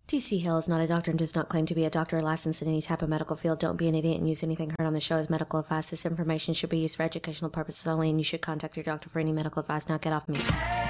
TC Hill is not a doctor and does not claim to be a doctor or licensed in any type of medical field. Don't be an idiot and use anything heard on the show as medical advice. This information should be used for educational purposes only, and you should contact your doctor for any medical advice. Now get off me.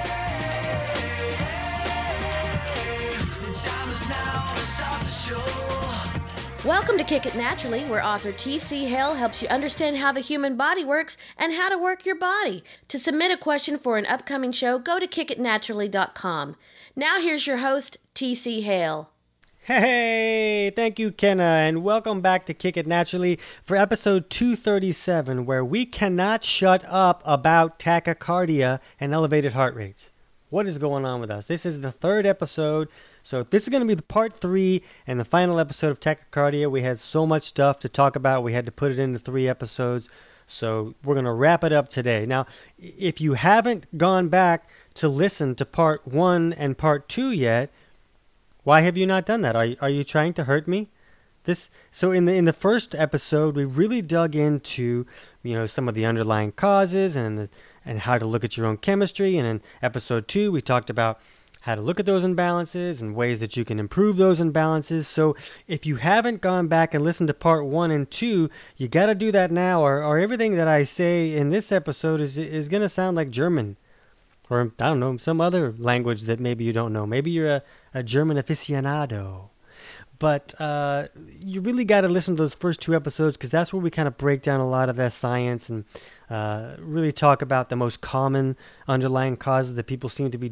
Welcome to Kick It Naturally, where author T.C. Hale helps you understand how the human body works and how to work your body. To submit a question for an upcoming show, go to kickitnaturally.com. Now here's your host, T.C. Hale. Hey, thank you, Kenna, and welcome back to Kick It Naturally for episode 237, where we cannot shut up about tachycardia and elevated heart rates. What is going on with us? This is the third episode, so this is going to be the part 3 and the final episode of tachycardia. We had so much stuff to talk about, we had to put it into 3 episodes, so we're going to wrap it up today. Now, if you haven't gone back to listen to part 1 and part 2 yet, why have you not done that? Are you trying to hurt me? So in the first episode, we really dug into some of the underlying causes and how to look at your own chemistry. And in episode 2, we talked about how to look at those imbalances and ways that you can improve those imbalances. So if you haven't gone back and listened to part 1 and 2, you got to do that now, or everything that I say in this episode is going to sound like German. Or, I don't know, some other language that maybe you don't know. Maybe you're a German aficionado. But you really got to listen to those first 2 episodes, because that's where we kind of break down a lot of that science and really talk about the most common underlying causes that people seem to be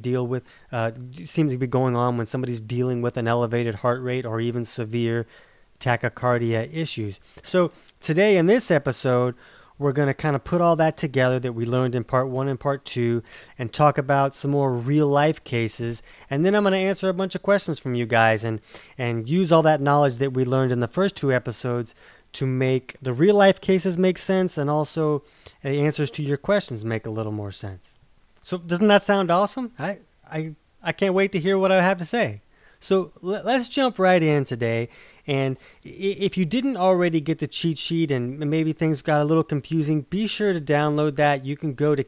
going on when somebody's dealing with an elevated heart rate or even severe tachycardia issues. So today in this episode, we're going to kind of put all that together that we learned in part 1 and part 2 and talk about some more real life cases. And then I'm going to answer a bunch of questions from you guys and use all that knowledge that we learned in the first 2 episodes to make the real life cases make sense, and also the answers to your questions make a little more sense. So doesn't that sound awesome? I can't wait to hear what I have to say. So let's jump right in today. And if you didn't already get the cheat sheet and maybe things got a little confusing, be sure to download that. You can go to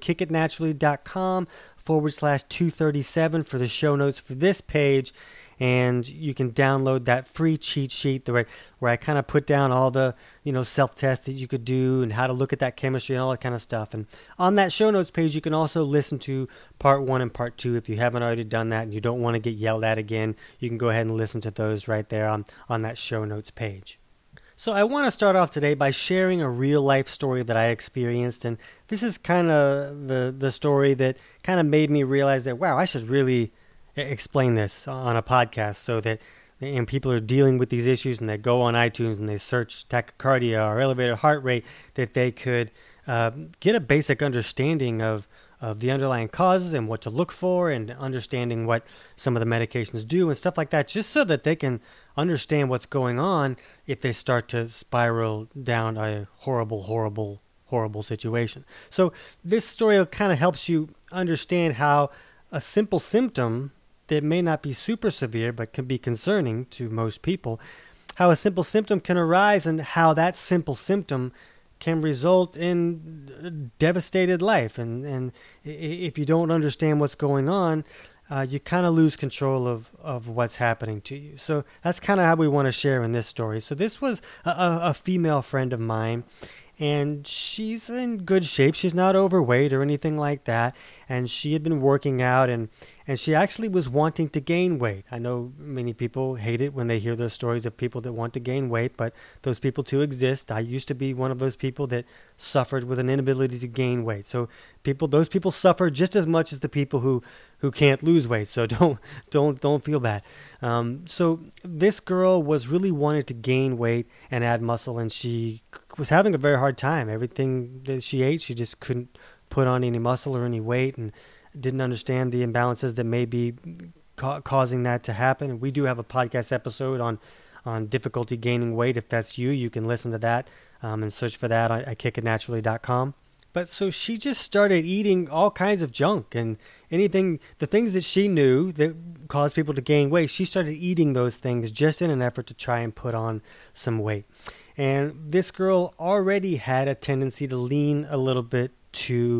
kickitnaturally.com/237 for the show notes for this page. And you can download that free cheat sheet where I kind of put down all the self-tests that you could do and how to look at that chemistry and all that kind of stuff. And on that show notes page, you can also listen to part 1 and part 2 if you haven't already done that and you don't want to get yelled at again. You can go ahead and listen to those right there on that show notes page. So I want to start off today by sharing a real life story that I experienced, and this is kind of the story that kind of made me realize that, wow, I should really explain this on a podcast, so that people are dealing with these issues and they go on iTunes and they search tachycardia or elevated heart rate, that they could get a basic understanding of the underlying causes and what to look for, and understanding what some of the medications do and stuff like that, just so that they can understand what's going on if they start to spiral down a horrible situation. So this story kind of helps you understand how a simple symptom that may not be super severe but can be concerning to most people, how a simple symptom can arise and how that simple symptom can result in devastated life. And if you don't understand what's going on, you kind of lose control of what's happening to you. So that's kind of how we want to share in this story. So this was a female friend of mine, and she's in good shape. She's not overweight or anything like that. And she had been working out, and she actually was wanting to gain weight. I know many people hate it when they hear those stories of people that want to gain weight, but those people too exist. I used to be one of those people that suffered with an inability to gain weight. So those people suffer just as much as the people who can't lose weight. So don't feel bad. So this girl was really wanting to gain weight and add muscle, and she was having a very hard time. Everything that she ate, she just couldn't put on any muscle or any weight, and didn't understand the imbalances that may be causing that to happen. And we do have a podcast episode on difficulty gaining weight. If that's you can listen to that and search for that at kickitnaturally.com. But so she just started eating all kinds of junk, and the things that she knew that caused people to gain weight, she started eating those things just in an effort to try and put on some weight. And this girl already had a tendency to lean a little bit to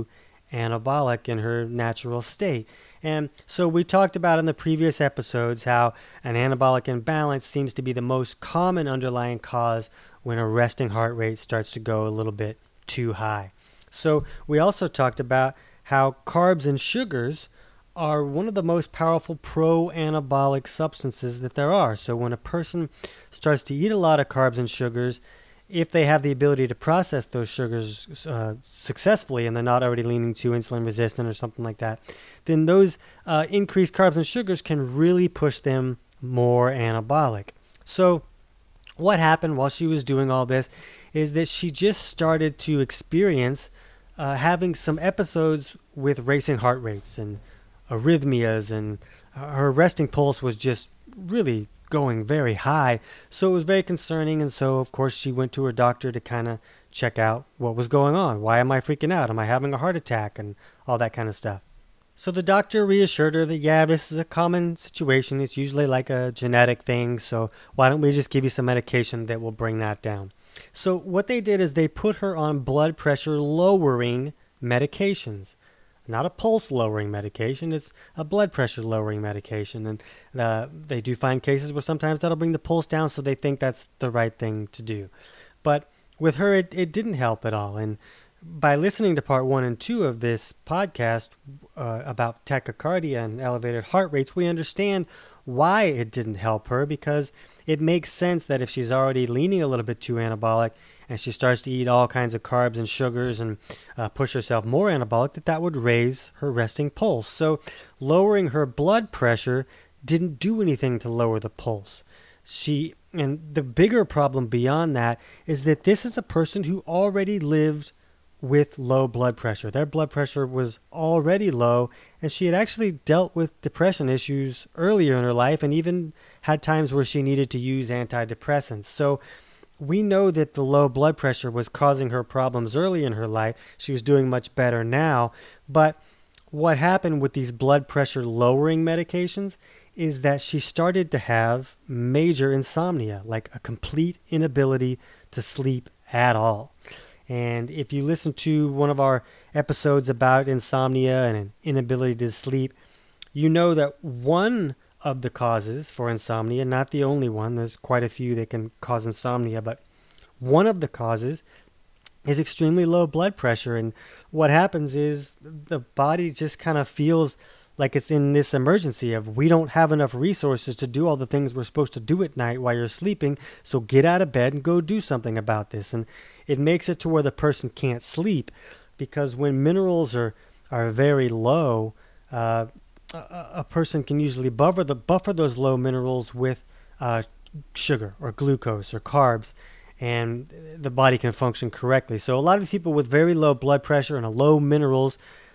anabolic in her natural state. And so we talked about in the previous episodes how an anabolic imbalance seems to be the most common underlying cause when a resting heart rate starts to go a little bit too high. So we also talked about how carbs and sugars are one of the most powerful pro-anabolic substances that there are. So when a person starts to eat a lot of carbs and sugars, if they have the ability to process those sugars successfully and they're not already leaning too insulin resistant or something like that, then those increased carbs and sugars can really push them more anabolic. So what happened while she was doing all this is that she just started to experience having some episodes with racing heart rates and arrhythmias, and her resting pulse was just really going very high. So it was very concerning, and so of course she went to her doctor to kind of check out what was going on. Why am I freaking out? Am I having a heart attack? And all that kind of stuff. So the doctor reassured her that, yeah, this is a common situation. It's usually like a genetic thing, so why don't we just give you some medication that will bring that down. So what they did is they put her on blood pressure lowering medications. Not a pulse lowering medication, it's a blood pressure lowering medication. And they do find cases where sometimes that'll bring the pulse down, so they think that's the right thing to do. But with her, it didn't help at all. And by listening to part 1 and 2 of this podcast about tachycardia and elevated heart rates, we understand why it didn't help her, because it makes sense that if she's already leaning a little bit too anabolic and she starts to eat all kinds of carbs and sugars and push herself more anabolic, that would raise her resting pulse. So lowering her blood pressure didn't do anything to lower the pulse. And the bigger problem beyond that is that this is a person who already lived with low blood pressure. Their blood pressure was already low, and she had actually dealt with depression issues earlier in her life and even had times where she needed to use antidepressants. So we know that the low blood pressure was causing her problems early in her life. She was doing much better now. But what happened with these blood pressure lowering medications is that she started to have major insomnia, like a complete inability to sleep at all. And if you listen to one of our episodes about insomnia and an inability to sleep, you know that one of the causes for insomnia, not the only one, there's quite a few that can cause insomnia, but one of the causes is extremely low blood pressure. And what happens is the body just kind of feels like it's in this emergency of, we don't have enough resources to do all the things we're supposed to do at night while you're sleeping, so get out of bed and go do something about this. And it makes it to where the person can't sleep, because when minerals are very low, a person can usually buffer those low minerals with sugar or glucose or carbs, and the body can function correctly. So a lot of people with very low blood pressure and low minerals,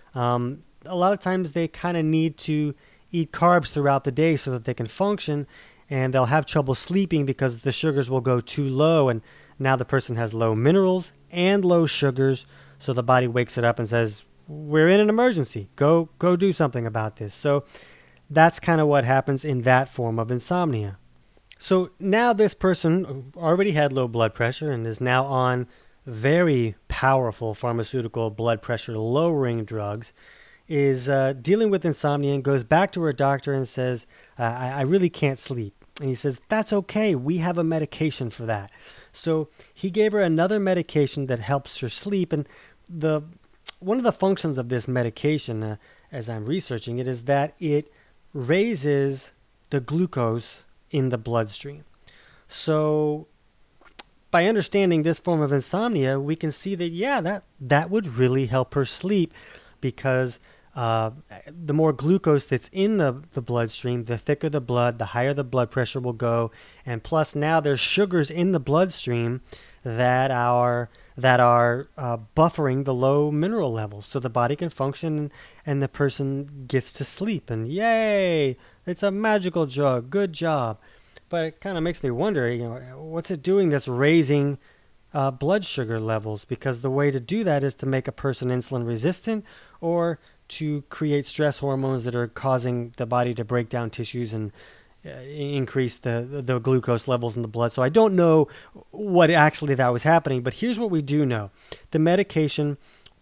a lot of times they kind of need to eat carbs throughout the day so that they can function, and they'll have trouble sleeping because the sugars will go too low, and now the person has low minerals and low sugars, so the body wakes it up and says, we're in an emergency, go do something about this. So that's kind of what happens in that form of insomnia. So now this person already had low blood pressure and is now on very powerful pharmaceutical blood pressure lowering drugs, is dealing with insomnia, and goes back to her doctor and says, I really can't sleep. And he says, that's okay, we have a medication for that. So he gave her another medication that helps her sleep. And one of the functions of this medication, as I'm researching it, is that it raises the glucose in the bloodstream. So by understanding this form of insomnia, we can see that, yeah, that would really help her sleep, because the more glucose that's in the bloodstream, the thicker the blood, the higher the blood pressure will go. And plus now there's sugars in the bloodstream that are buffering the low mineral levels, so the body can function and the person gets to sleep. And yay, it's a magical drug, good job. But it kind of makes me wonder, what's it doing that's raising blood sugar levels? Because the way to do that is to make a person insulin resistant, or to create stress hormones that are causing the body to break down tissues and increase the glucose levels in the blood. So I don't know what actually that was happening, but here's what we do know. The medication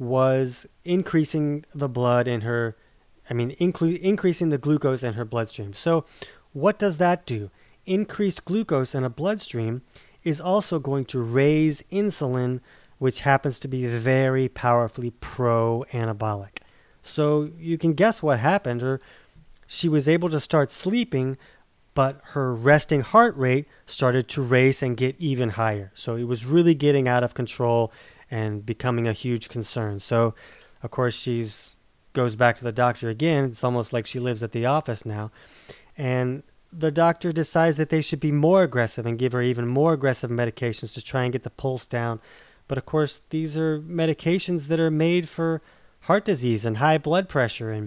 was increasing the blood in her, increasing the glucose in her bloodstream. So what does that do? Increased glucose in a bloodstream is also going to raise insulin, which happens to be very powerfully pro-anabolic. So you can guess what happened. She was able to start sleeping, but her resting heart rate started to race and get even higher. So it was really getting out of control and becoming a huge concern. So, of course, she's goes back to the doctor again. It's almost like she lives at the office now. And the doctor decides that they should be more aggressive and give her even more aggressive medications to try and get the pulse down. But, of course, these are medications that are made for heart disease and high blood pressure and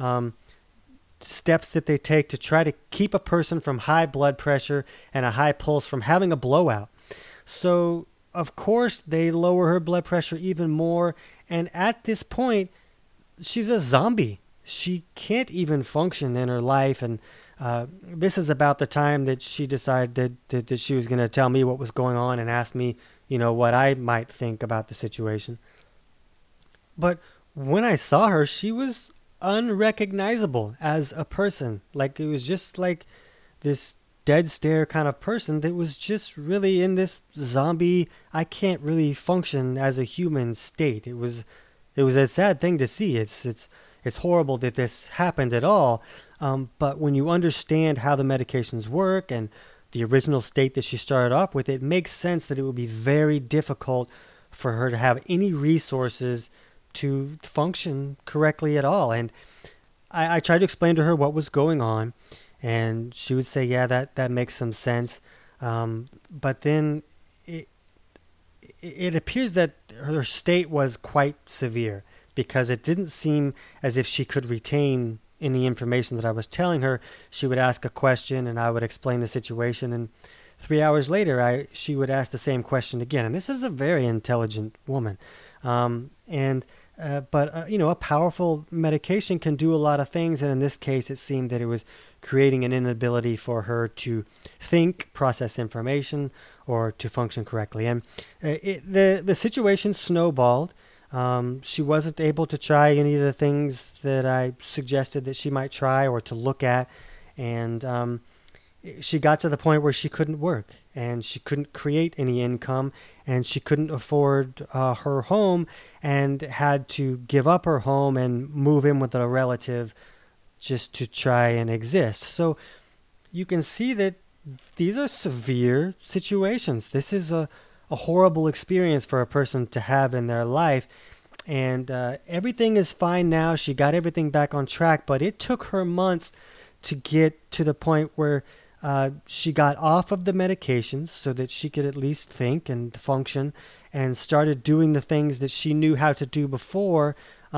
steps that they take to try to keep a person from high blood pressure and a high pulse from having a blowout. So, of course, they lower her blood pressure even more. And at this point, she's a zombie. She can't even function in her life. And this is about the time that she decided that she was going to tell me what was going on and ask me, what I might think about the situation. But when I saw her, she was unrecognizable as a person. Like, it was just like this dead stare kind of person that was just really in this zombie, I can't really function as a human state. It was a sad thing to see. It's horrible that this happened at all. But when you understand how the medications work and the original state that she started off with, it makes sense that it would be very difficult for her to have any resources to function correctly at all. And I tried to explain to her what was going on, and she would say, yeah, that makes some sense. But then it appears that her state was quite severe, because it didn't seem as if she could retain any information that I was telling her. She would ask a question and I would explain the situation, and 3 hours later she would ask the same question again. And this is a very intelligent woman. But a powerful medication can do a lot of things. And in this case, it seemed that it was creating an inability for her to think, process information, or to function correctly. And the situation snowballed. She wasn't able to try any of the things that I suggested that she might try or to look at. And she got to the point where she couldn't work and she couldn't create any income and she couldn't afford her home, and had to give up her home and move in with a relative just to try and exist. So you can see that these are severe situations. This is a horrible experience for a person to have in their life. And everything is fine now. She got everything back on track, but it took her months to get to the point where she got off of the medications so that she could at least think and function, and started doing the things that she knew how to do before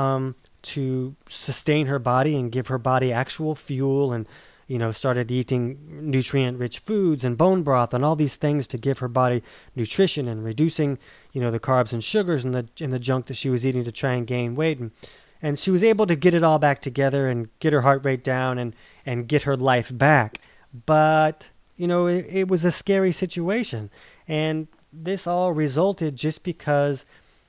to sustain her body and give her body actual fuel, and started eating nutrient-rich foods and bone broth and all these things to give her body nutrition, and reducing the carbs and sugars and the junk that she was eating to try and gain weight. And she was able to get it all back together and get her heart rate down and get her life back. But, it was a scary situation. And this all resulted just because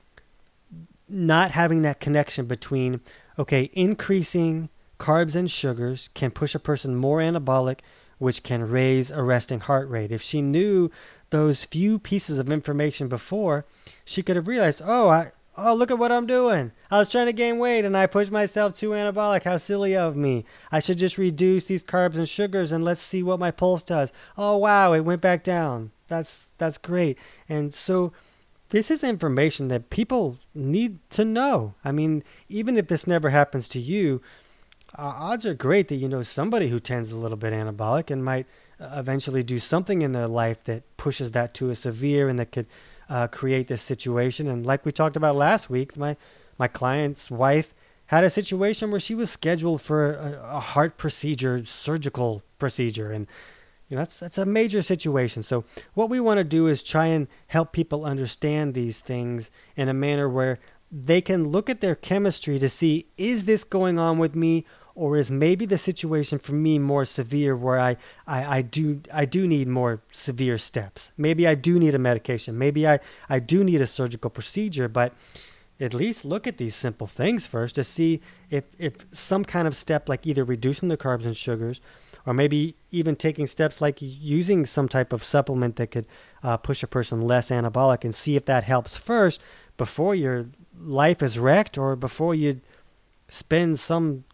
not having that connection between, increasing carbs and sugars can push a person more anabolic, which can raise a resting heart rate. If she knew those few pieces of information before, she could have realized, look at what I'm doing. I was trying to gain weight and I pushed myself too anabolic. How silly of me. I should just reduce these carbs and sugars and let's see what my pulse does. Oh, wow, it went back down. That's great. And so this is information that people need to know. I mean, even if this never happens to you, odds are great that you know somebody who tends a little bit anabolic and might eventually do something in their life that pushes that to a severe and that could create this situation. And like we talked about last week, my client's wife had a situation where she was scheduled for a heart procedure, surgical procedure, and that's a major situation. So what we want to do is try and help people understand these things in a manner where they can look at their chemistry to see, is this going on with me, or is maybe the situation for me more severe where I do need more severe steps. Maybe I do need a medication. Maybe I do need a surgical procedure. But at least look at these simple things first to see if some kind of step like either reducing the carbs and sugars, or maybe even taking steps like using some type of supplement that could push a person less anabolic, and see if that helps first before your life is wrecked or before you spend some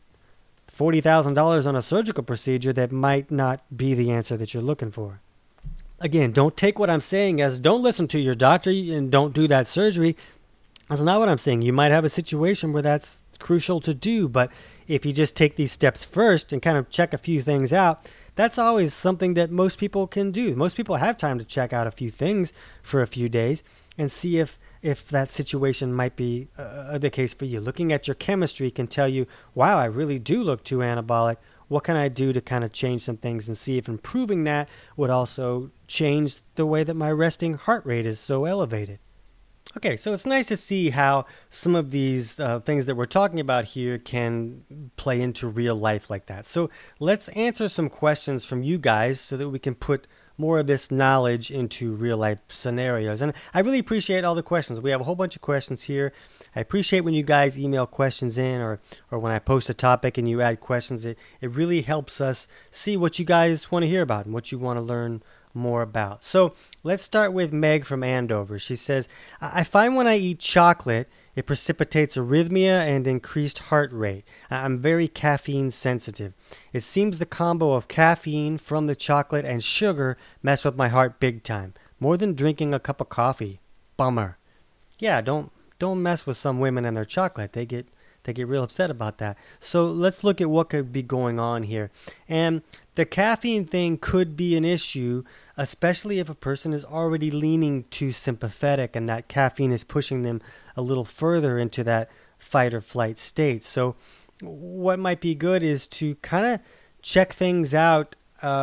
$40,000 on a surgical procedure that might not be the answer that you're looking for. Again, don't take what I'm saying as don't listen to your doctor and don't do that surgery. That's not what I'm saying. You might have a situation where that's crucial to do, but if you just take these steps first and kind of check a few things out, that's always something that most people can do. Most people have time to check out a few things for a few days and see if that situation might be the case for you. Looking at your chemistry can tell you, wow, I really do look too anabolic. What can I do to kind of change some things and see if improving that would also change the way that my resting heart rate is so elevated. Okay, so it's nice to see how some of these things that we're talking about here can play into real life like that. So let's answer some questions from you guys so that we can put more of this knowledge into real life scenarios. And I really appreciate all the questions. We have a whole bunch of questions here. I appreciate when you guys email questions in or when I post a topic and you add questions. It really helps us see what you guys want to hear about and what you want to learn more about. So let's start with Meg from Andover. She says, I find when I eat chocolate, it precipitates arrhythmia and increased heart rate. I'm very caffeine sensitive. It seems the combo of caffeine from the chocolate and sugar mess with my heart big time, more than drinking a cup of coffee. Bummer. Yeah, don't mess with some women and their chocolate. They get real upset about that. So let's look at what could be going on here. And the caffeine thing could be an issue, especially if a person is already leaning too sympathetic and that caffeine is pushing them a little further into that fight or flight state. So what might be good is to kind of check things out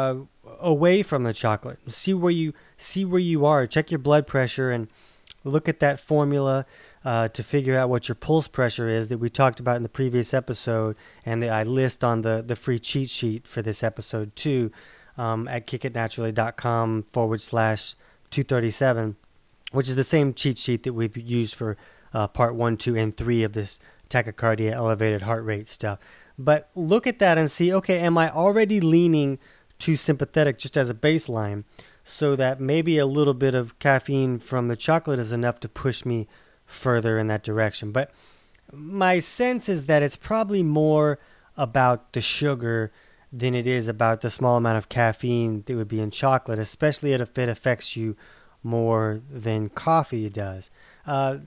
away from the chocolate. See where you are. Check your blood pressure and look at that formula to figure out what your pulse pressure is that we talked about in the previous episode, and that I list on the free cheat sheet for this episode too at kickitnaturally.com/237, which is the same cheat sheet that we've used for part 1, 2, and 3 of this tachycardia, elevated heart rate stuff. But look at that and see, okay, am I already leaning too sympathetic just as a baseline, so that maybe a little bit of caffeine from the chocolate is enough to push me further in that direction. But my sense is that it's probably more about the sugar than it is about the small amount of caffeine that would be in chocolate, especially if it affects you more than coffee does. A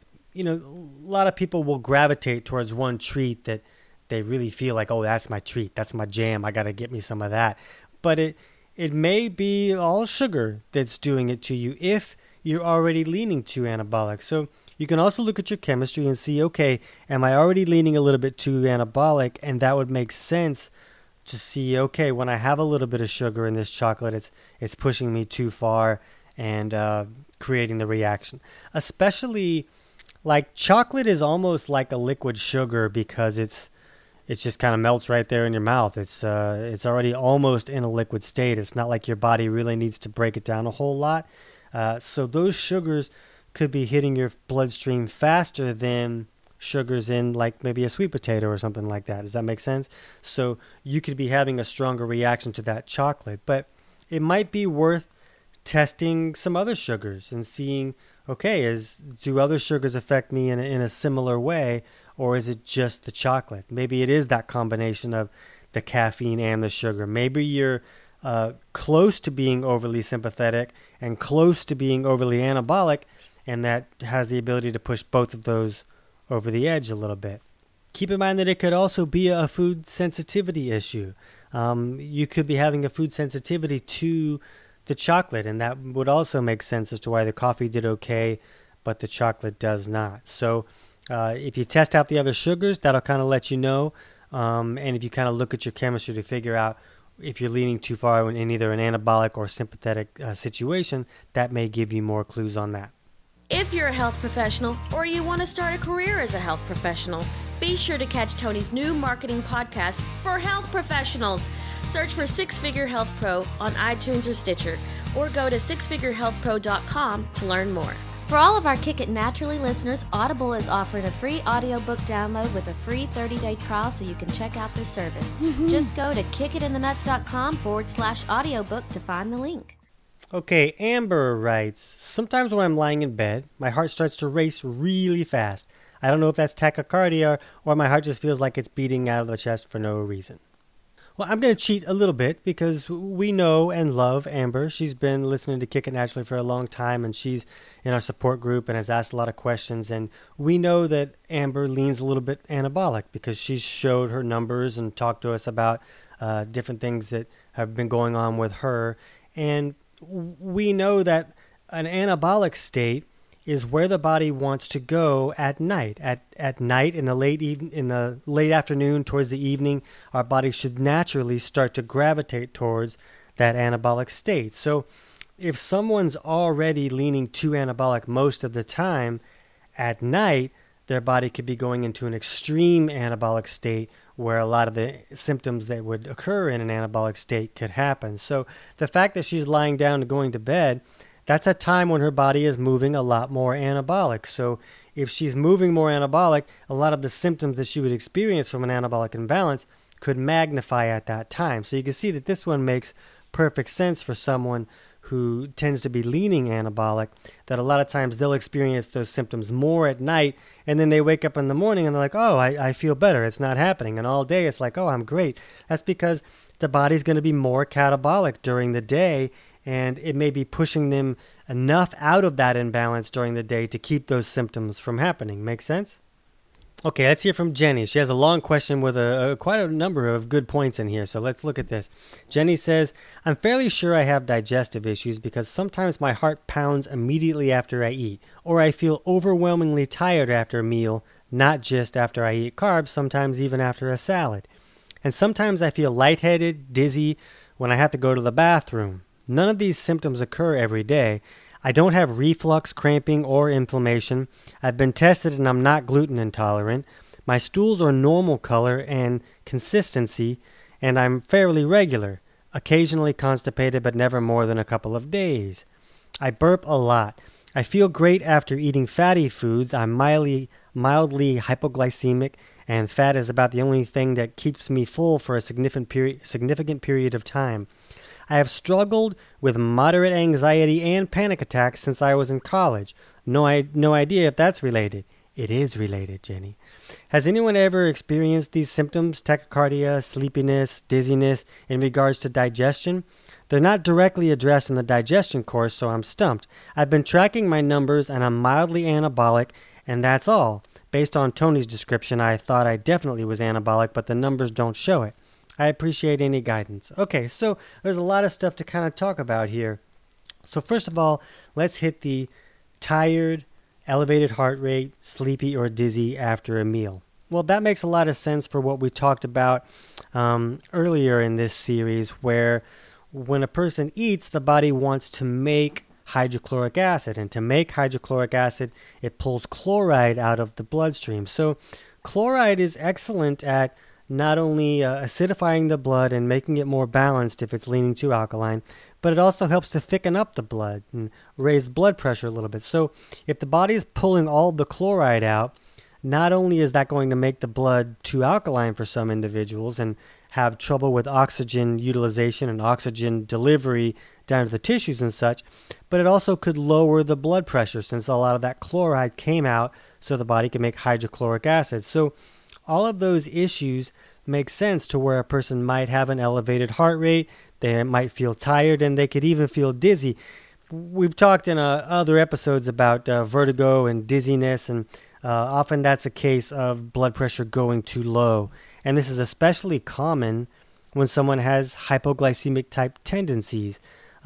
lot of people will gravitate towards one treat that they really feel like, oh, that's my treat, that's my jam, I got to get me some of that. But it may be all sugar that's doing it to you if you're already leaning too anabolic. So you can also look at your chemistry and see, okay, am I already leaning a little bit too anabolic? And that would make sense to see, okay, when I have a little bit of sugar in this chocolate, it's pushing me too far and creating the reaction. Especially like chocolate is almost like a liquid sugar because it's just kind of melts right there in your mouth. It's already almost in a liquid state. It's not like your body really needs to break it down a whole lot. So those sugars could be hitting your bloodstream faster than sugars in like maybe a sweet potato or something like that. Does that make sense? So you could be having a stronger reaction to that chocolate. But it might be worth testing some other sugars and seeing, okay, do other sugars affect me in a similar way? Or is it just the chocolate? Maybe it is that combination of the caffeine and the sugar. Maybe you're close to being overly sympathetic and close to being overly anabolic, and that has the ability to push both of those over the edge a little bit. Keep in mind that it could also be a food sensitivity issue. You could be having a food sensitivity to the chocolate, and that would also make sense as to why the coffee did okay, but the chocolate does not. So if you test out the other sugars, that'll kind of let you know. And if you kind of look at your chemistry to figure out if you're leaning too far in either an anabolic or sympathetic situation, that may give you more clues on that. If you're a health professional or you want to start a career as a health professional, be sure to catch Tony's new marketing podcast for health professionals. Search for Six Figure Health Pro on iTunes or Stitcher, or go to sixfigurehealthpro.com to learn more. For all of our Kick It Naturally listeners, Audible is offering a free audiobook download with a free 30-day trial so you can check out their service. Just go to kickitinthenuts.com/audiobook to find the link. Okay, Amber writes, sometimes when I'm lying in bed, my heart starts to race really fast. I don't know if that's tachycardia or my heart just feels like it's beating out of the chest for no reason. Well, I'm going to cheat a little bit because we know and love Amber. She's been listening to Kick It Naturally for a long time, and she's in our support group and has asked a lot of questions. And we know that Amber leans a little bit anabolic because she's showed her numbers and talked to us about different things that have been going on with her. And we know that an anabolic state is where the body wants to go at night. At night, in the late afternoon, towards the evening, our body should naturally start to gravitate towards that anabolic state. So if someone's already leaning too anabolic most of the time, at night, their body could be going into an extreme anabolic state where a lot of the symptoms that would occur in an anabolic state could happen. So the fact that she's lying down and going to bed, that's a time when her body is moving a lot more anabolic. So if she's moving more anabolic, a lot of the symptoms that she would experience from an anabolic imbalance could magnify at that time. So you can see that this one makes perfect sense for someone who tends to be leaning anabolic, that a lot of times they'll experience those symptoms more at night, and then they wake up in the morning and they're like, oh, I feel better. It's not happening. And all day it's like, oh, I'm great. That's because the body's going to be more catabolic during the day, and it may be pushing them enough out of that imbalance during the day to keep those symptoms from happening. Make sense? Okay, let's hear from Jenny. She has a long question with quite a number of good points in here, so let's look at this. Jenny says, I'm fairly sure I have digestive issues because sometimes my heart pounds immediately after I eat, or I feel overwhelmingly tired after a meal, not just after I eat carbs, sometimes even after a salad. And sometimes I feel lightheaded, dizzy when I have to go to the bathroom. None of these symptoms occur every day. I don't have reflux, cramping, or inflammation. I've been tested and I'm not gluten intolerant. My stools are normal color and consistency, and I'm fairly regular, occasionally constipated but never more than a couple of days. I burp a lot. I feel great after eating fatty foods. I'm mildly hypoglycemic, and fat is about the only thing that keeps me full for a significant period of time. I have struggled with moderate anxiety and panic attacks since I was in college. No idea if that's related. It is related, Jenny. Has anyone ever experienced these symptoms, tachycardia, sleepiness, dizziness, in regards to digestion? They're not directly addressed in the digestion course, so I'm stumped. I've been tracking my numbers, and I'm mildly anabolic, and that's all. Based on Tony's description, I thought I definitely was anabolic, but the numbers don't show it. I appreciate any guidance. Okay, so there's a lot of stuff to kind of talk about here. So first of all, let's hit the tired, elevated heart rate, sleepy or dizzy after a meal. Well, that makes a lot of sense for what we talked about earlier in this series, where when a person eats, the body wants to make hydrochloric acid. And to make hydrochloric acid, it pulls chloride out of the bloodstream. So chloride is excellent at not only acidifying the blood and making it more balanced if it's leaning too alkaline, but it also helps to thicken up the blood and raise the blood pressure a little bit. So if the body is pulling all the chloride out, not only is that going to make the blood too alkaline for some individuals and have trouble with oxygen utilization and oxygen delivery down to the tissues and such, but it also could lower the blood pressure since a lot of that chloride came out so the body can make hydrochloric acid. So all of those issues make sense to where a person might have an elevated heart rate, they might feel tired, and they could even feel dizzy. We've talked in other episodes about vertigo and dizziness, and often that's a case of blood pressure going too low. And this is especially common when someone has hypoglycemic type tendencies.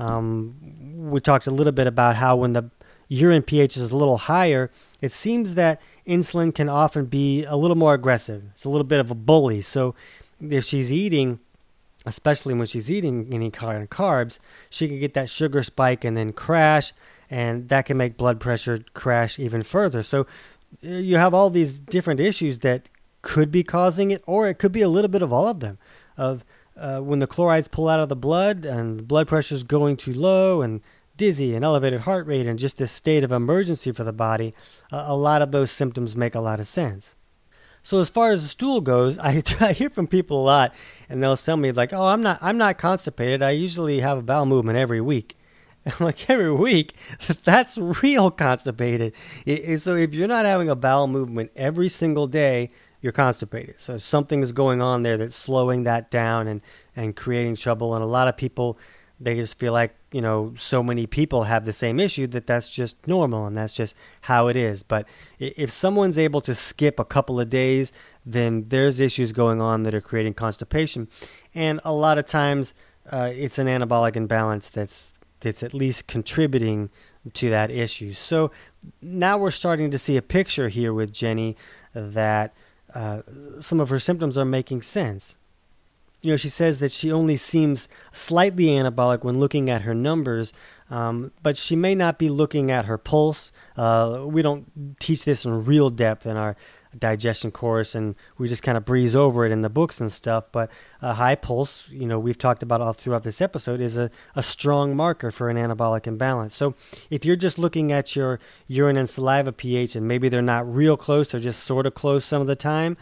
We talked a little bit about how when the urine pH is a little higher, it seems that insulin can often be a little more aggressive. It's a little bit of a bully. So if she's eating, especially when she's eating any kind of carbs, she can get that sugar spike and then crash, and that can make blood pressure crash even further. So you have all these different issues that could be causing it, or it could be a little bit of all of them. Of when the chlorides pull out of the blood and the blood pressure is going too low and dizzy and elevated heart rate and just this state of emergency for the body, a lot of those symptoms make a lot of sense. So as far as the stool goes, I hear from people a lot, and they'll tell me like, "Oh, I'm not constipated. I usually have a bowel movement every week." I'm like, every week? That's real constipated. So if you're not having a bowel movement every single day, you're constipated. So something is going on there that's slowing that down and creating trouble. And a lot of people, they just feel like, so many people have the same issue that's just normal and that's just how it is. But if someone's able to skip a couple of days, then there's issues going on that are creating constipation. And a lot of times it's an anabolic imbalance that's at least contributing to that issue. So now we're starting to see a picture here with Jenny that some of her symptoms are making sense. She says that she only seems slightly anabolic when looking at her numbers, but she may not be looking at her pulse. We don't teach this in real depth in our digestion course, and we just kind of breeze over it in the books and stuff. But a high pulse, we've talked about all throughout this episode, is a strong marker for an anabolic imbalance. So if you're just looking at your urine and saliva pH, and maybe they're not real close, they're just sort of close some of the time,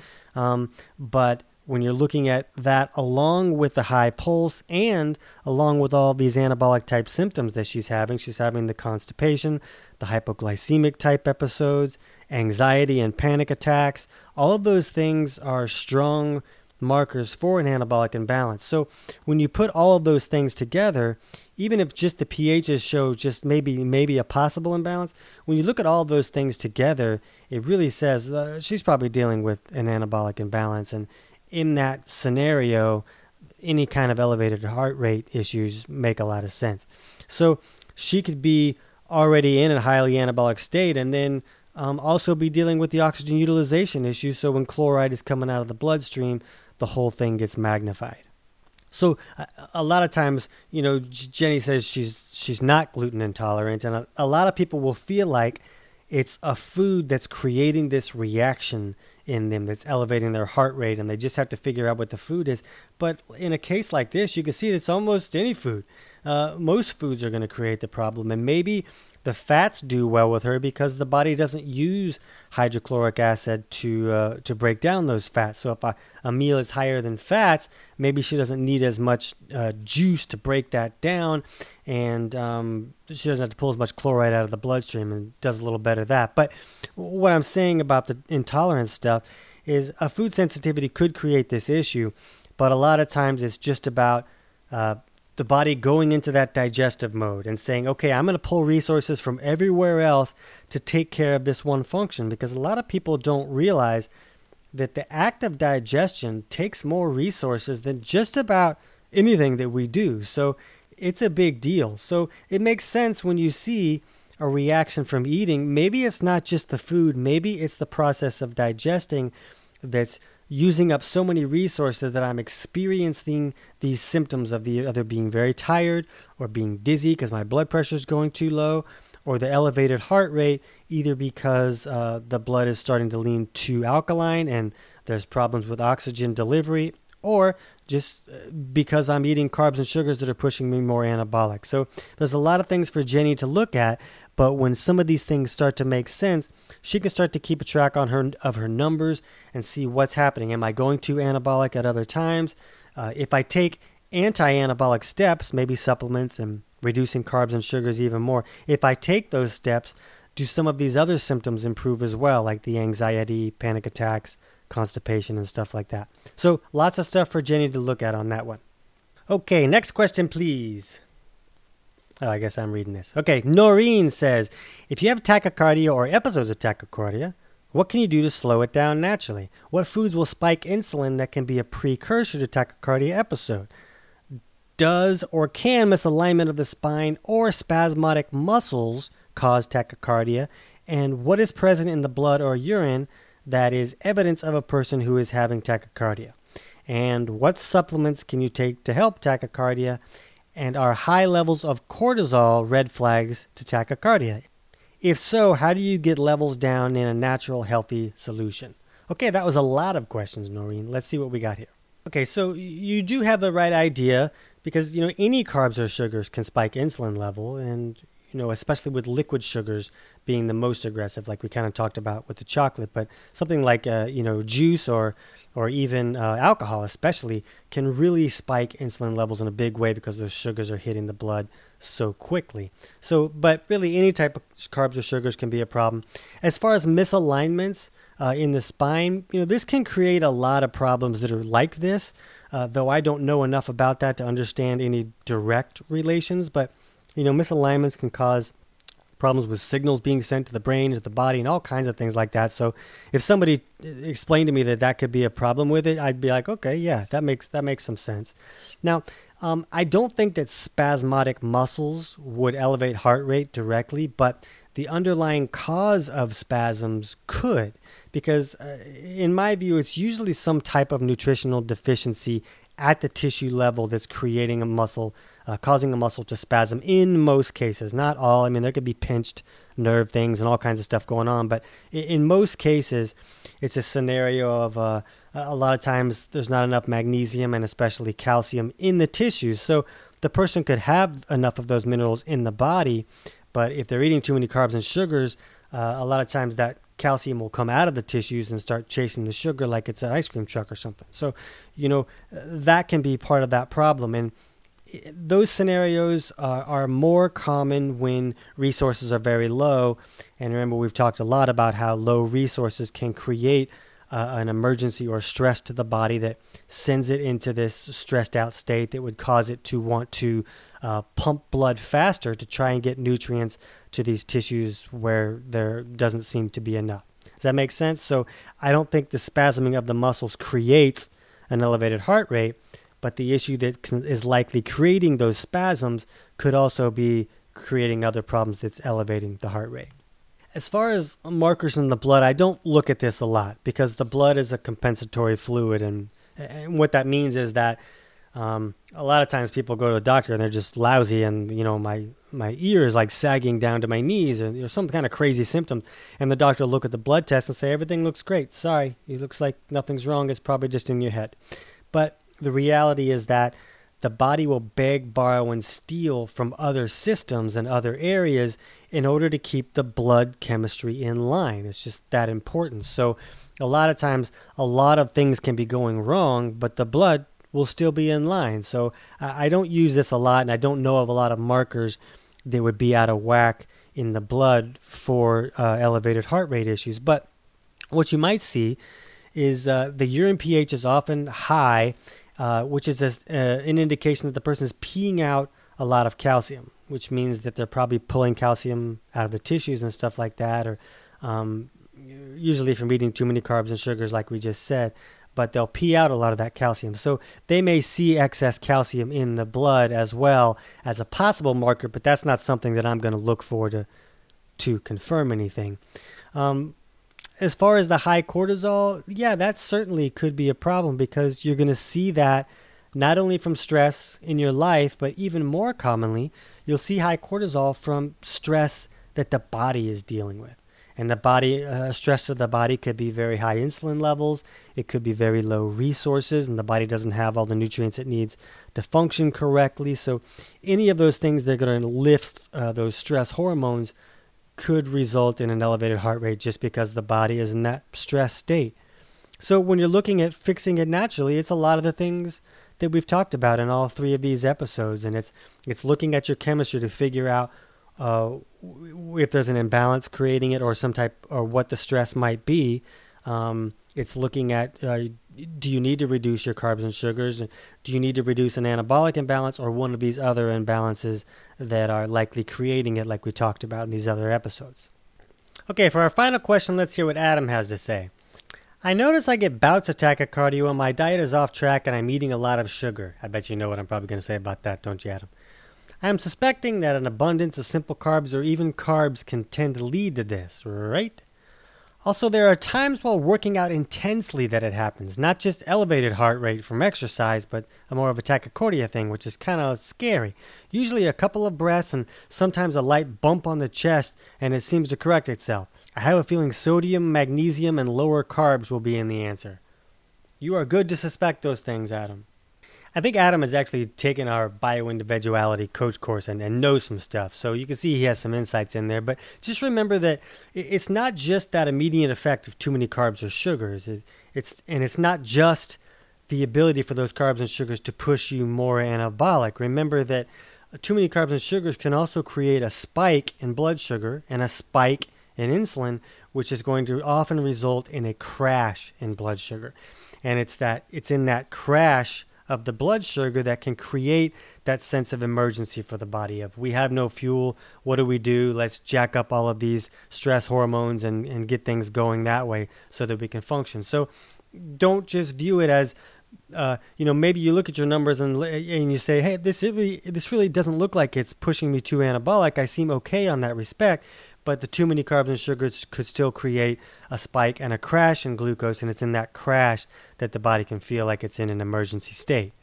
but when you're looking at that along with the high pulse and along with all these anabolic type symptoms that she's having the constipation, the hypoglycemic type episodes, anxiety and panic attacks, all of those things are strong markers for an anabolic imbalance. So when you put all of those things together, even if just the pHs show just maybe a possible imbalance, when you look at all of those things together, it really says she's probably dealing with an anabolic imbalance. And in that scenario, any kind of elevated heart rate issues make a lot of sense. So she could be already in a highly anabolic state and then also be dealing with the oxygen utilization issue. So when chloride is coming out of the bloodstream, the whole thing gets magnified. So a lot of times, Jenny says she's not gluten intolerant, and a lot of people will feel like it's a food that's creating this reaction in them that's elevating their heart rate, and they just have to figure out what the food is. But in a case like this, you can see it's almost any food. Most foods are going to create the problem, and maybe the fats do well with her because the body doesn't use hydrochloric acid to break down those fats. So if a meal is higher than fats, maybe she doesn't need as much juice to break that down, and she doesn't have to pull as much chloride out of the bloodstream, and does a little better that. But what I'm saying about the intolerance stuff is a food sensitivity could create this issue, but a lot of times it's just about the body going into that digestive mode and saying, okay, I'm going to pull resources from everywhere else to take care of this one function, because a lot of people don't realize that the act of digestion takes more resources than just about anything that we do. So it's a big deal. So it makes sense when you see a reaction from eating. Maybe it's not just the food, maybe it's the process of digesting that's using up so many resources that I'm experiencing these symptoms of either being very tired or being dizzy because my blood pressure is going too low, or the elevated heart rate, either because the blood is starting to lean too alkaline and there's problems with oxygen delivery, or just because I'm eating carbs and sugars that are pushing me more anabolic. So there's a lot of things for Jenny to look at, but when some of these things start to make sense, she can start to keep a track of her numbers and see what's happening. Am I going too anabolic at other times? If I take anti-anabolic steps, maybe supplements and reducing carbs and sugars even more, if I take those steps, do some of these other symptoms improve as well, like the anxiety, panic attacks, constipation, and stuff like that? So lots of stuff for Jenny to look at on that one. Okay, next question, please. Oh, I guess I'm reading this. Okay, Noreen says, if you have tachycardia or episodes of tachycardia, what can you do to slow it down naturally? What foods will spike insulin that can be a precursor to tachycardia episode? Does or can misalignment of the spine or spasmodic muscles cause tachycardia? And what is present in the blood or urine that is evidence of a person who is having tachycardia? And what supplements can you take to help tachycardia? And are high levels of cortisol red flags to tachycardia? If so, how do you get levels down in a natural, healthy solution? Okay, that was a lot of questions, Noreen. Let's see what we got here. Okay, so you do have the right idea because any carbs or sugars can spike insulin level, and especially with liquid sugars being the most aggressive, like we kind of talked about with the chocolate. But something like juice or even alcohol, especially, can really spike insulin levels in a big way because those sugars are hitting the blood so quickly. So, but really, any type of carbs or sugars can be a problem. As far as misalignments in the spine, this can create a lot of problems that are like this. Though I don't know enough about that to understand any direct relations, but misalignments can cause problems with signals being sent to the brain, to the body, and all kinds of things like that. So if somebody explained to me that could be a problem with it, I'd be like, okay, yeah, that makes some sense. Now, I don't think that spasmodic muscles would elevate heart rate directly, but the underlying cause of spasms could, because in my view, it's usually some type of nutritional deficiency at the tissue level that's creating a muscle, causing a muscle to spasm in most cases. Not all. I mean, there could be pinched nerve things and all kinds of stuff going on. But in most cases, it's a scenario of a lot of times there's not enough magnesium and especially calcium in the tissues. So the person could have enough of those minerals in the body, but if they're eating too many carbs and sugars, a lot of times that calcium will come out of the tissues and start chasing the sugar like it's an ice cream truck or something. So, that can be part of that problem. And those scenarios are more common when resources are very low. And remember, we've talked a lot about how low resources can create an emergency or stress to the body that sends it into this stressed out state that would cause it to want to pump blood faster to try and get nutrients to these tissues where there doesn't seem to be enough. Does that make sense? So I don't think the spasming of the muscles creates an elevated heart rate, but the issue that is likely creating those spasms could also be creating other problems that's elevating the heart rate. As far as markers in the blood, I don't look at this a lot because the blood is a compensatory fluid, and what that means is that a lot of times people go to the doctor and they're just lousy, and my ear is like sagging down to my knees, or some kind of crazy symptom, and the doctor will look at the blood test and say everything looks great. Sorry, it looks like nothing's wrong. It's probably just in your head. But the reality is that the body will beg, borrow, and steal from other systems and other areas in order to keep the blood chemistry in line. It's just that important. So a lot of times, a lot of things can be going wrong, but the blood will still be in line. So I don't use this a lot, and I don't know of a lot of markers that would be out of whack in the blood for elevated heart rate issues. But what you might see is the urine pH is often high, which is an indication that the person is peeing out a lot of calcium, which means that they're probably pulling calcium out of the tissues and stuff like that, or usually from eating too many carbs and sugars like we just said, but they'll pee out a lot of that calcium. So they may see excess calcium in the blood as well as a possible marker, but that's not something that I'm going to look for to confirm anything. As far as the high cortisol, yeah, that certainly could be a problem because you're going to see that not only from stress in your life, but even more commonly, you'll see high cortisol from stress that the body is dealing with. And the body, stress to the body could be very high insulin levels. It could be very low resources, and the body doesn't have all the nutrients it needs to function correctly. So any of those things that are going to lift those stress hormones could result in an elevated heart rate just because the body is in that stress state. So when you're looking at fixing it naturally, it's a lot of the things that we've talked about in all three of these episodes. And it's looking at your chemistry to figure out if there's an imbalance creating it or some type, or what the stress might be. It's looking at, do you need to reduce your carbs and sugars? Do you need to reduce an anabolic imbalance or one of these other imbalances that are likely creating it, like we talked about in these other episodes? Okay, for our final question, let's hear what Adam has to say. I notice I get bouts of tachycardia when my diet is off track and I'm eating a lot of sugar. I bet you know what I'm probably going to say about that, don't you, Adam? I am suspecting that an abundance of simple carbs or even carbs can tend to lead to this, right? Also, there are times while working out intensely that it happens, not just elevated heart rate from exercise, but a more of a tachycardia thing, which is kind of scary. Usually a couple of breaths and sometimes a light bump on the chest, and it seems to correct itself. I have a feeling sodium, magnesium, and lower carbs will be in the answer. You are good to suspect those things, Adam. I think Adam has actually taken our bioindividuality coach course and knows some stuff. So you can see he has some insights in there. But just remember that it's not just that immediate effect of too many carbs or sugars. It's not just the ability for those carbs and sugars to push you more anabolic. Remember that too many carbs and sugars can also create a spike in blood sugar and a spike in insulin, which is going to often result in a crash in blood sugar. And it's in that crash of the blood sugar that can create that sense of emergency for the body of, we have no fuel, what do? Let's jack up all of these stress hormones and get things going that way so that we can function. So don't just view it as, maybe you look at your numbers and you say, hey, this really doesn't look like it's pushing me too anabolic. I seem okay on that respect. But the too many carbs and sugars could still create a spike and a crash in glucose, and it's in that crash that the body can feel like it's in an emergency state.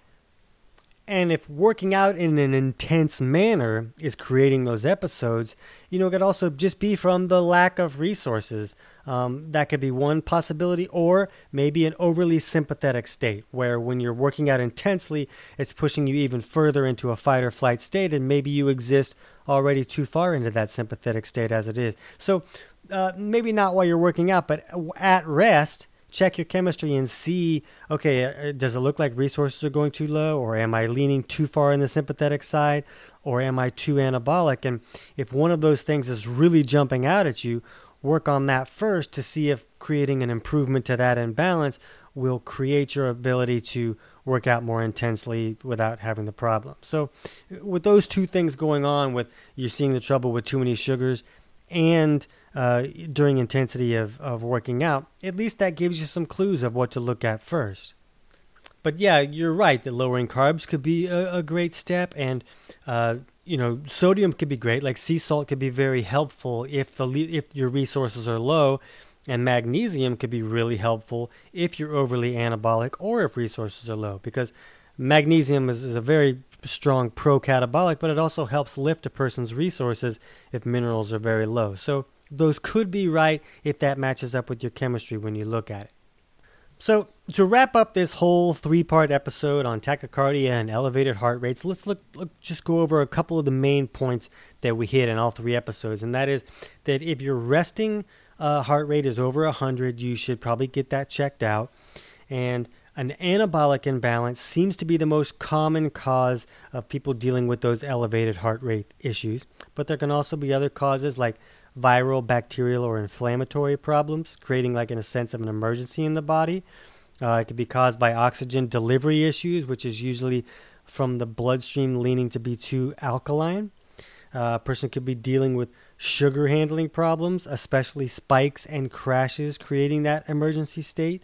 And if working out in an intense manner is creating those episodes, it could also just be from the lack of resources. That could be one possibility, or maybe an overly sympathetic state where when you're working out intensely, it's pushing you even further into a fight or flight state, and maybe you exist already too far into that sympathetic state as it is. So maybe not while you're working out, but at rest, check your chemistry and see, okay, does it look like resources are going too low, or am I leaning too far in the sympathetic side, or am I too anabolic? And if one of those things is really jumping out at you, work on that first to see if creating an improvement to that imbalance will create your ability to work out more intensely without having the problem. So with those two things going on, with you're seeing the trouble with too many sugars and during intensity of working out, at least that gives you some clues of what to look at first. But yeah, you're right that lowering carbs could be a great step, and sodium could be great. Like sea salt could be very helpful if your resources are low, and magnesium could be really helpful if you're overly anabolic or if resources are low, because magnesium is a very strong pro-catabolic, but it also helps lift a person's resources if minerals are very low. So those could be right if that matches up with your chemistry when you look at it. So to wrap up this whole 3-part episode on tachycardia and elevated heart rates, let's just go over a couple of the main points that we hit in all 3 episodes. And that is that if your resting heart rate is over 100, you should probably get that checked out. And an anabolic imbalance seems to be the most common cause of people dealing with those elevated heart rate issues. But there can also be other causes like viral, bacterial, or inflammatory problems, creating like in a sense of an emergency in the body. It could be caused by oxygen delivery issues, which is usually from the bloodstream leaning to be too alkaline. A person could be dealing with sugar handling problems, especially spikes and crashes, creating that emergency state.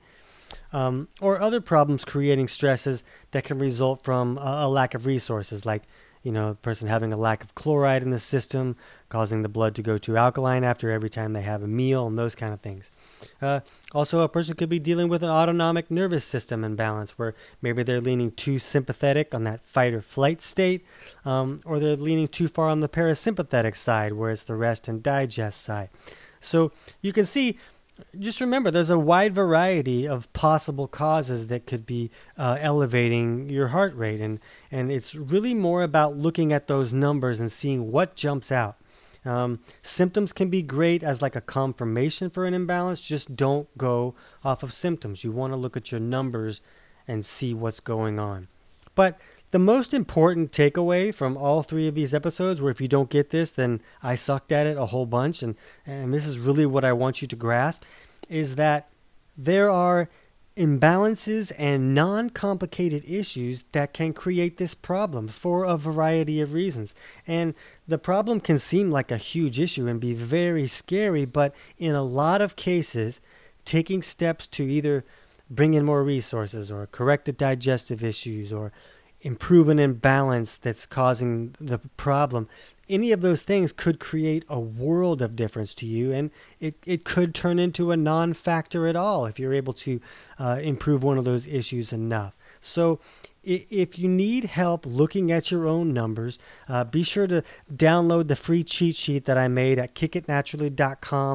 Or other problems creating stresses that can result from a lack of resources, like a person having a lack of chloride in the system, causing the blood to go too alkaline after every time they have a meal, and those kind of things. Also, a person could be dealing with an autonomic nervous system imbalance, where maybe they're leaning too sympathetic on that fight or flight state, or they're leaning too far on the parasympathetic side, where it's the rest and digest side. So you can see, just remember, there's a wide variety of possible causes that could be elevating your heart rate. And it's really more about looking at those numbers and seeing what jumps out. Symptoms can be great as like a confirmation for an imbalance. Just don't go off of symptoms. You want to look at your numbers and see what's going on. But the most important takeaway from all 3 of these episodes, where if you don't get this, then I sucked at it a whole bunch, and this is really what I want you to grasp, is that there are imbalances and non-complicated issues that can create this problem for a variety of reasons. And the problem can seem like a huge issue and be very scary, but in a lot of cases, taking steps to either bring in more resources or correct the digestive issues or improve an imbalance that's causing the problem, any of those things could create a world of difference to you, and it could turn into a non-factor at all if you're able to improve one of those issues enough. So if you need help looking at your own numbers, be sure to download the free cheat sheet that I made at kickitnaturally.com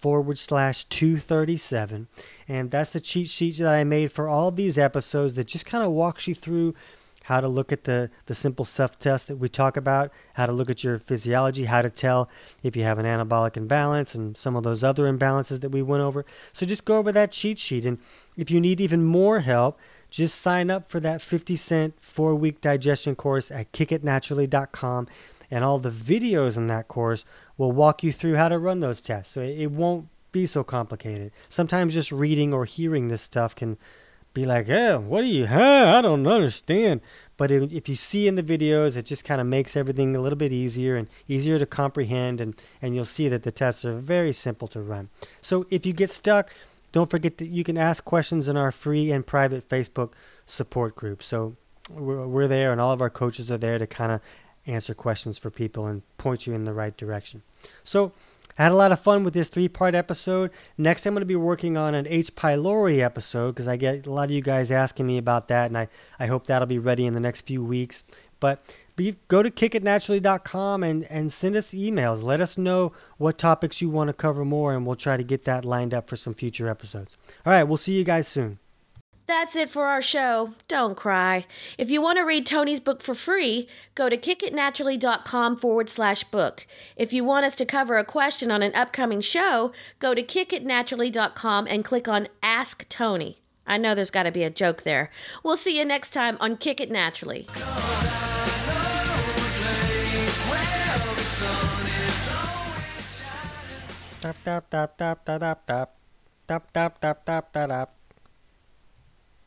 /237. And that's the cheat sheet that I made for all of these episodes that just kind of walks you through how to look at the simple self-test that we talk about, how to look at your physiology, how to tell if you have an anabolic imbalance and some of those other imbalances that we went over. So just go over that cheat sheet. And if you need even more help, just sign up for that 50-cent 4-week digestion course at kickitnaturally.com. And all the videos in that course will walk you through how to run those tests. So it won't be so complicated. Sometimes just reading or hearing this stuff can be like, what do you, I don't understand. But if you see in the videos, it just kind of makes everything a little bit easier and easier to comprehend. And you'll see that the tests are very simple to run. So if you get stuck, don't forget that you can ask questions in our free and private Facebook support group. So we're there, and all of our coaches are there to kind of answer questions for people and point you in the right direction. So I had a lot of fun with this 3-part episode. Next, I'm going to be working on an H. pylori episode because I get a lot of you guys asking me about that, and I hope that'll be ready in the next few weeks. But go to kickitnaturally.com and send us emails. Let us know what topics you want to cover more, and we'll try to get that lined up for some future episodes. All right, we'll see you guys soon. That's it for our show. Don't cry. If you want to read Tony's book for free, go to kickitnaturally.com/book. If you want us to cover a question on an upcoming show, go to kickitnaturally.com and click on Ask Tony. I know there's got to be a joke there. We'll see you next time on Kick It Naturally. Tap tap tap tap tap tap tap tap tap tap tap tap.